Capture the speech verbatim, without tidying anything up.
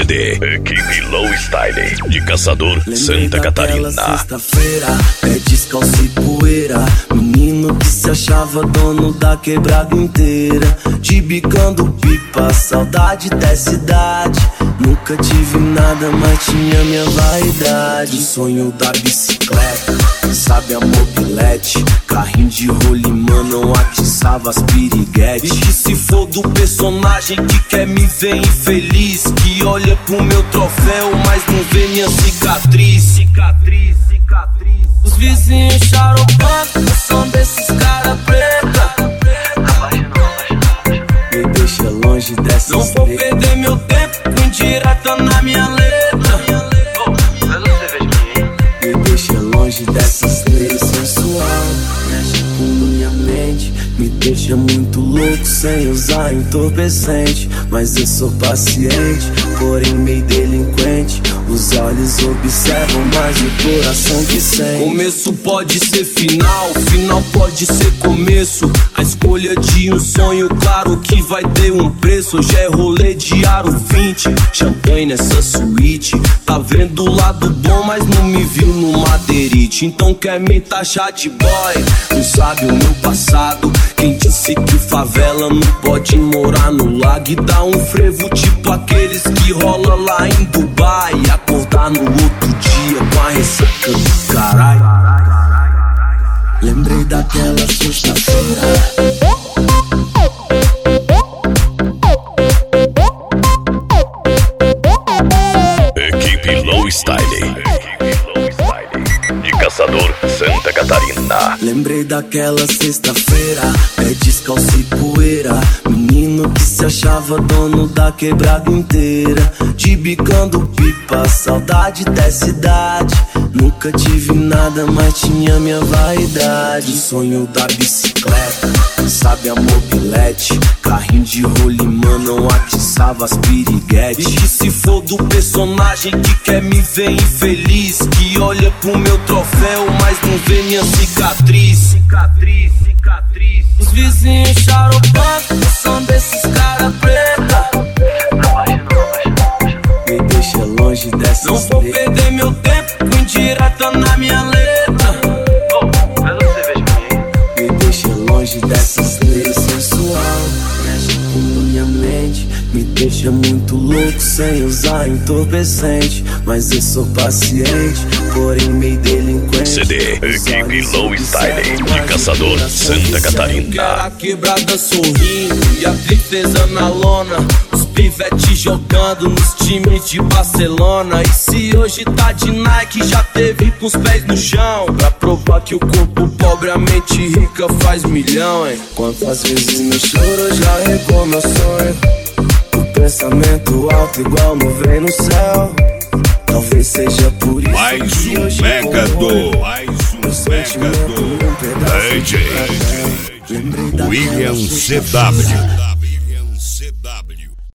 D, Equipe Low Style, de Caçador, Santa Catarina. Sexta-feira, pé descalço e poeira, menino que se achava dono da quebrada inteira, de bicando pipa, saudade dessa idade. Nunca tive nada, mas tinha minha vaidade. O sonho da bicicleta, sabe a mobilete, carrinho de rolimã, não atiçava as piriguetes. E que se for do personagem que quer me ver infeliz, que olha pro meu troféu, mas não vê minha cicatriz. Cicatriz, cicatriz. Os vizinhos xaropando, eu sou desses cara preta. Me deixa longe dessa Não vou perder meu tempo com indireta na minha letra. Me deixa longe dessas leis sensual, mexe com minha mente, me deixa muito louco sem usar entorpecente. Mas eu sou paciente, porém meio delinquente. Os olhos observam, mas o coração que sente. Começo pode ser final, final pode ser começo. A escolha de um sonho, claro que vai ter um preço. Hoje é rolê de aro vinte, champanhe nessa suíte. Tá vendo o lado bom, mas não me viu no madeirite. Então quer me taxar de boy, não sabe o meu passado. Quem disse que favela não pode morar no lago e dar um frevo tipo aqueles que rola lá em Dubai, e acordar no outro dia com a ressaca do caralho. Lembrei daquela sexta-feira. Equipe Low Style, de Caçador, Santa Catarina. Lembrei daquela sexta-feira, pé descalço e poeira, menino que se achava dono da quebrada inteira, de bicando pipa, saudade dessa idade. Nunca tive nada, mas tinha minha vaidade. O sonho da bicicleta, sabe a mobilete, carrinho de rolimã, não atiçava as piriguetes. E que se for do personagem que quer me ver infeliz, que olha pro meu troféu, mas não vê minha cicatriz. Cicatriz, cicatriz. Os vizinhos xaropando, são desses cara preta. Me deixa longe dessas Não vou letras. Perder meu tempo com indireta na minha letra. Me deixa longe dessas leis sensual, mexe com minha mente, me deixa muito louco sem usar entorpecente. Mas eu sou paciente, porém meio delinquente. C D, Equipe Low Style, de Caçador, Santa Catarina. A quebrada sorrindo e a tristeza na lona, os pivetes jogando nos times de Barcelona. E se hoje tá de Nike, já teve com os pés no chão, pra provar que o corpo pobre, a mente rica faz milhão, hein? Quantas vezes no choro já regou meu sonho, o pensamento alto igual nuvem no céu. Talvez seja por isso mais que um hoje mega do, mais um mega do D J William C W.